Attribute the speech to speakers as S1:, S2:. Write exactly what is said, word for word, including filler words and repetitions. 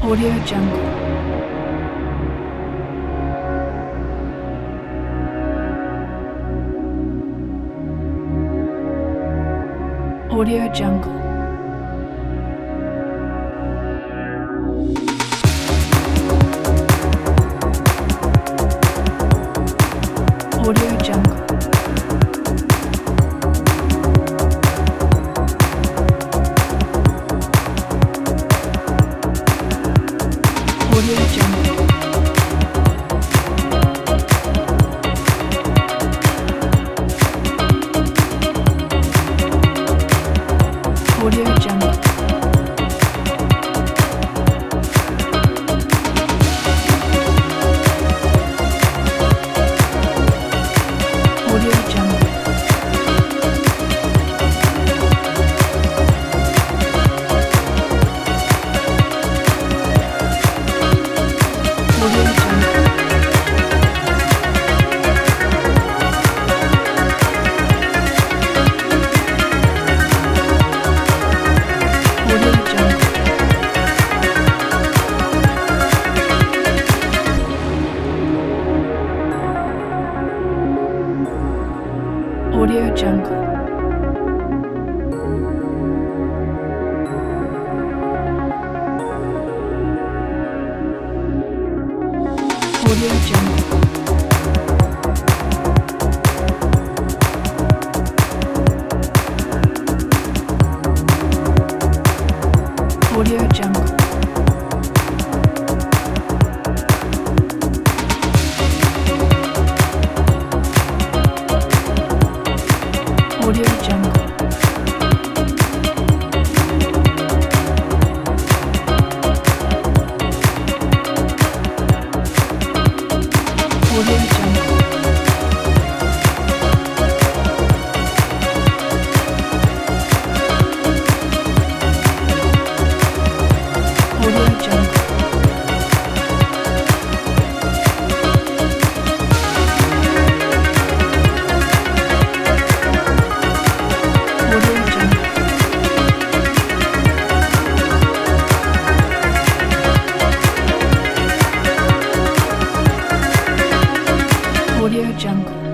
S1: Audio Jungle. Audio Jungle. Audio Jungle. Audio Jungle. Audio Jungle. Audio Jungle. Audio Jungle. Audio Jungle. Audio Jungle. Audio Jungle. Audio Jungle. Audio Jungle. Audio Jungle. Audio Jungle. Audio Jungle. Audio Jungle.